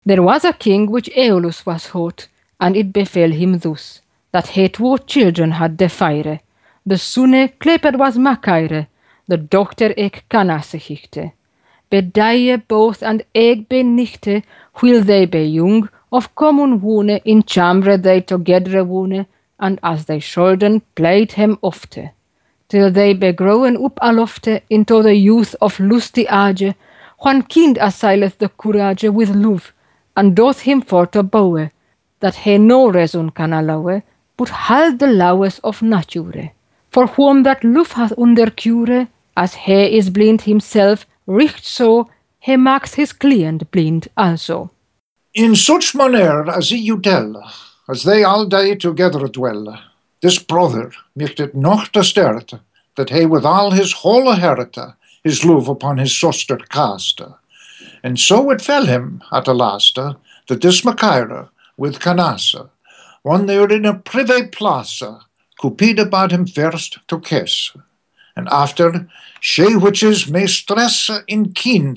There was a king which Aeolus was hot, and it befell him thus, that he 2 children had de fire. De sonne kleped was Macaire, de dochter ik Canasse hichte. Bedije both and eg benichte, while they be young, of common woone in chambre they together woone, and as they shoulden played him ofte. Till they be grown up alofte into the youth of lusty age, when kind assaileth the courage with love, and doth him for to bowe, that he no reason can allow, but held the laws of nature. For whom that love hath under cure, as he is blind himself, richt so, he makes his client blind also. In such manner as you tell, as they all day together dwell, this brother micht it noch the sterte, that he with all his whole herite his love upon his sister cast. And so it fell him at the last, that this Macaire with Canasse, when they were in a privy place, Cupid bade him first to kiss, and after, she which is mistress in kind,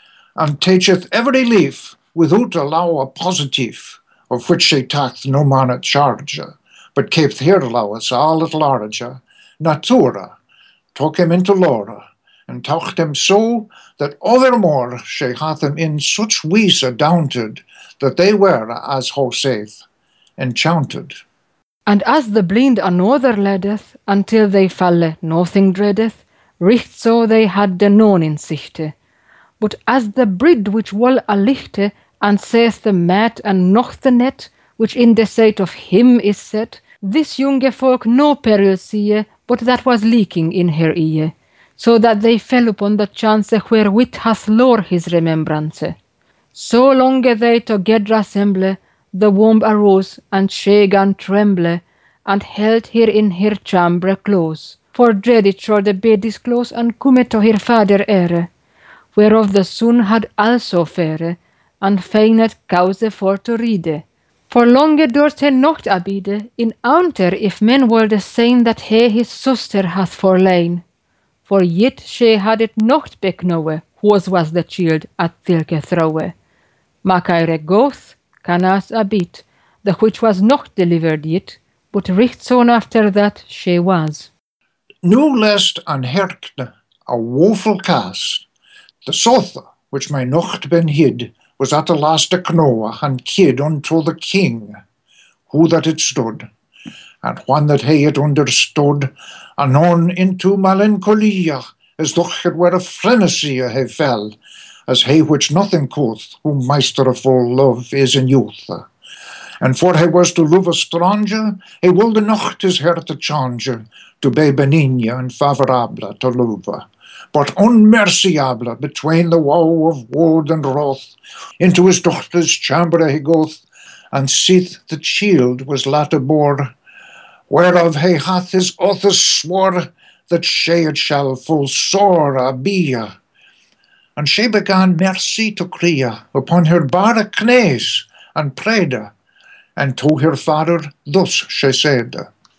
and teacheth every leaf without allow a positive, of which she taketh no man at charge, but kept her allowance all at large, natura, took him into Laura, and taught him so, that othermore she hath him in such wise daunted, that they were, as ho saith, enchanted. And as the blind another leddeth, until they falle nothing dreadeth, richt so they had de known in sichte. But as the brid which wol a lichte, and saith the mat and noch the net, which in the sight of him is set, this younge folk no peril see, but that was leaking in her ear, so that they fell upon the chance wherewith hath lore his remembrance. So longe they together assemble, the womb arose, and she gan tremble, and held her in her chambre close, for dread it should be disclose, and come to her father ere, whereof the son had also faire, and feigned cause for to ride. For longe durst he not abide, in aunter if men wolde sein that he his sister hath forlain. For yet she had it not beknowe, whose was the child at thilke throwe. Macaire goth, Canas abit, the which was not delivered yet, but richt soon after that she was. No lest an herkne a woeful cast, the sotha, which my nocht ben hid, was at the last a knowe and kid unto the king, who that it stood, and when that he it understood, anon into melancholia, as though it were a frenzy he fell, as he which nothing quoth, whom meister of all love is in youth. And for he was to love a stranger, he wilde not his heart to change, to be benigne and favorable to love, but unmerciable between the woe of wood and wrath. Into his daughter's chamber he goeth, and seeth the child was latter bore, whereof he hath his oath swore, that she it shall full sore be. And she began mercy to cry upon her bare knees, and prayed, and to her father thus she said,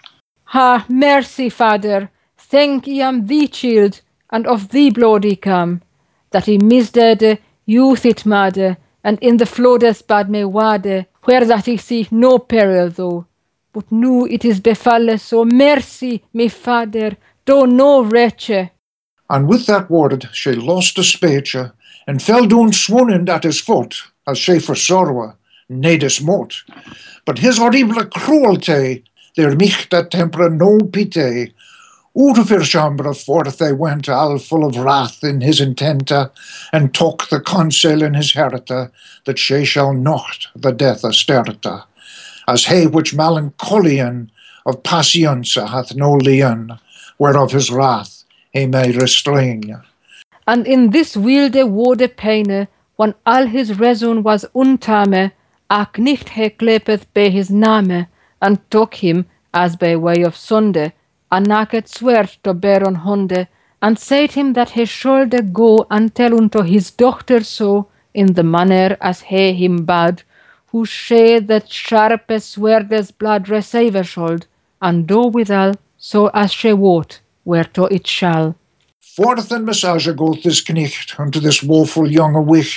Ha, mercy, father, thank I am thee child, and of thee blood I come, that I misdede, youth it made, and in the floodes bad me wade, where that I see no peril though. But nu it is befalle, so mercy, me father, do no wretche. And with that word she lost the speech, and fell down swooning at his foot, as she for sorrow nedes mote. But his horrible cruelty, there michte temper no pity. Out of her chamber forth they went, all full of wrath in his intent, and took the counsel in his heart, that she shall not the death sterte, as he which melancholian of patience hath no lien, whereof his wrath he may restrain. And in this wilde wode paine, when all his reason was untame, ac nicht he klepeth by his name, and took him, as by way of Sunday, a naked sword to bear on honde, and said him that he should go and tell unto his daughter so, in the manner as he him bade, who she that sharpe swerdes blood receive should, and do withal, so as she wot, whereto it shall. Forth and message goeth this knecht unto this woeful younge wicht,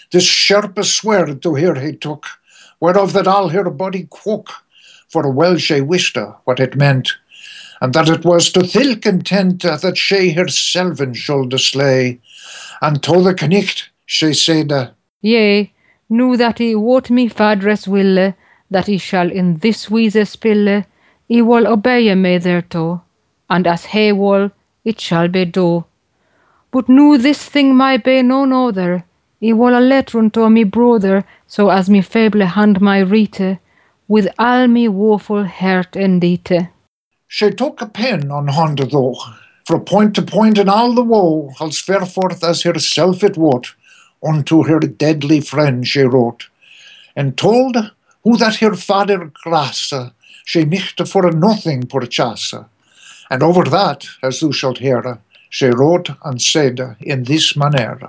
this sharpe sword to her he took, whereof that all her body quook, for well she wist what it meant, and that it was to thilk intent that she herselven should slay. And to the knecht she said, Yea, nu that he wot me fadres wille, that he shall in this wise spille, he will obey me thereto, and as he will, it shall be do. But nu this thing might be none other, he will a letter unto me brother, so as me feeble hand my reite, with all me woeful heart endite. She took a pen on hand though, fra point to point in all the woe, als fair forth as herself it wot, unto her deadly friend she wrote, and told who that her father grasse, she michte for nothing purchase. And over that, as thou shalt hear, she wrote and said in this manner,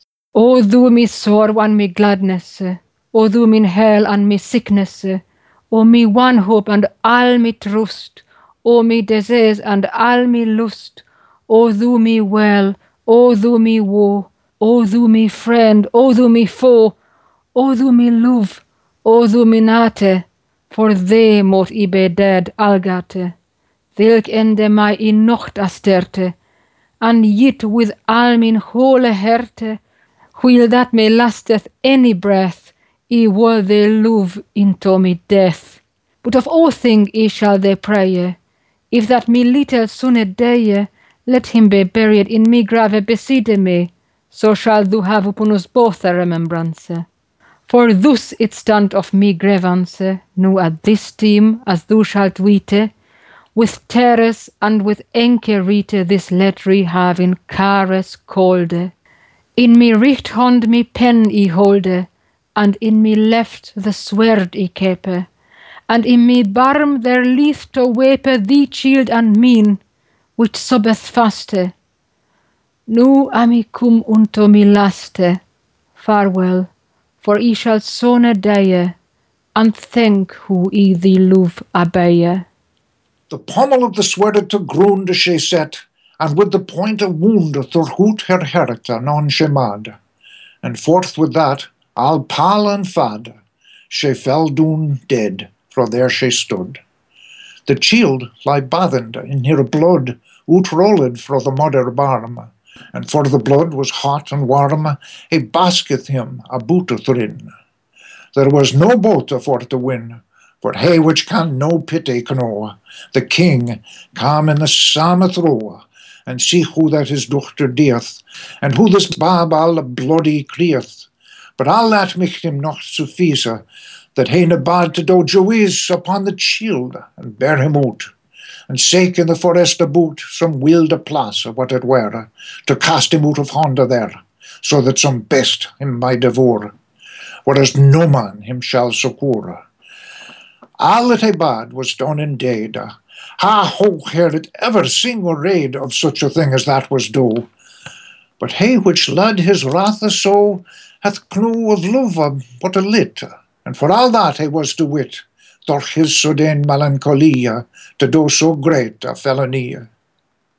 O thou me sorrow and me gladness, O thou me hell and me sickness, O me one hope and all me trust, O me disease and all me lust, O thou me well, O thou me woe, O thou me friend, O thou me foe, O thou me love, O thou me nate, for they mot I be dead algate, thilk ende my I nocht asterte, and yet with all min whole herte, while that me lasteth any breath, I will they love into me death. But of all thing I shall they pray, if that me little sonne die, let him be buried in me grave beside me, so shall thou have upon us both a remembrance. For thus it stand of me grievance, nu at this time as thou shalt wete, with tears and with enke rite this letter have in cares colde. In me right hand me pen I holde, and in me left the sword I kepe, and in me barm there lieth to wepe thee child and mine, which sobbeth faste. Nu am I come unto me laste, farewell, for I shall sone die, and thank who I thee love obeye. The pommel of the sword to ground she set, and with the point of wound throughout her heart anon she mad, and forth with that, all pale and fad, she fell down dead, for there she stood. The child lie bathened in her blood, outrolled fro the mother barm, and for the blood was hot and warm, he basketh him a boot thrin. There was no boat for to win, for he which can no pity know, the king come in the same throw, and see who that his dochter death, and who this bab all bloody crieth. But all that micht him not suffice, that he ne bad to do joys upon the child, and bear him out, and sake in the forest about some wilde place, what it were, to cast him out of hand there, so that some best him might devour, whereas no man him shall succour. All that he bad was done indeed. Ha ho heard it ever sing or read of such a thing as that was do. But he which led his wrath so hath knew of love but a lit, and for all that he was to wit, durch his sudden melancholia, to do so great a felony.